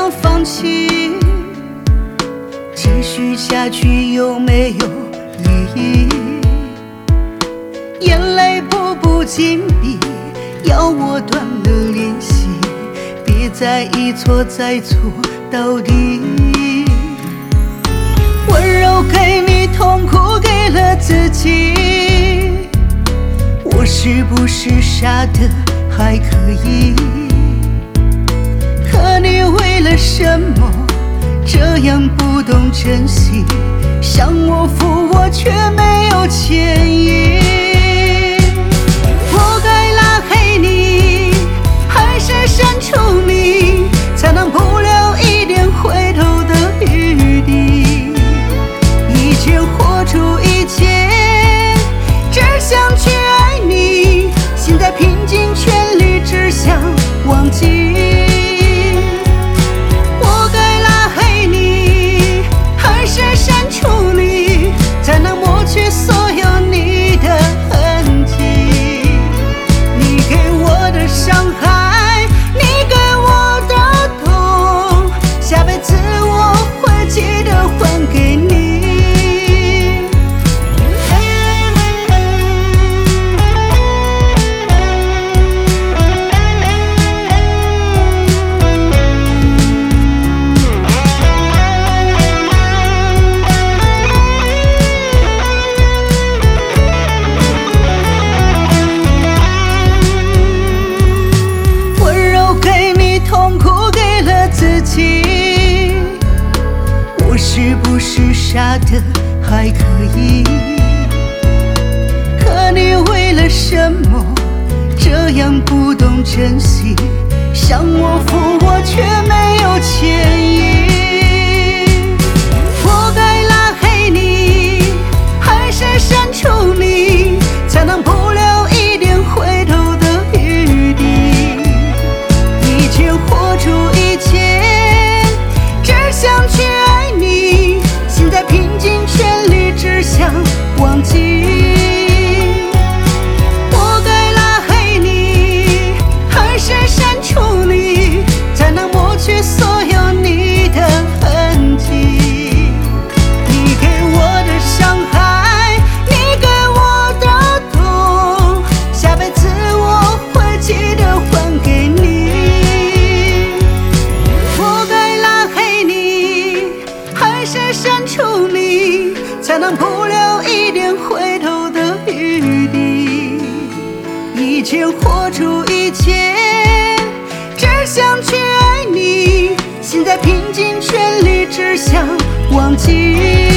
要放弃？继续下去有没有意义？眼泪步步紧逼，要我断了联系，别再一错再错到底。温柔给你，痛苦给了自己，我是不是傻的还可以？可你为了什么这样不懂珍惜？想我负我却没有歉意。我该拉黑你，还是删除你，才能不留一点回头的余地？以前豁出一切，只想去爱你，现在拼尽全力，只想忘记。我该拉黑你，还是删除你，才能抹去所有你的痕迹？你给我的伤害，你给我的痛，下辈子我会记得还给你。我是不是傻的还可以？可你为了什么这样不懂珍惜？想我负我却没有歉意。我该拉黑你，还是删除你，才能不留一点回头的余地？以前豁出一切，只想去爱你，现在拼尽全力，只想忘记。我该拉黑你，还是删除你，才能抹去所有你的痕迹？你给我的伤害，你给我的痛，下辈子我会记得还给你。我该拉黑你，还是删除你，才能不留一点回头的余地？以前豁出一切，只想去爱你，现在拼尽全力，只想忘记。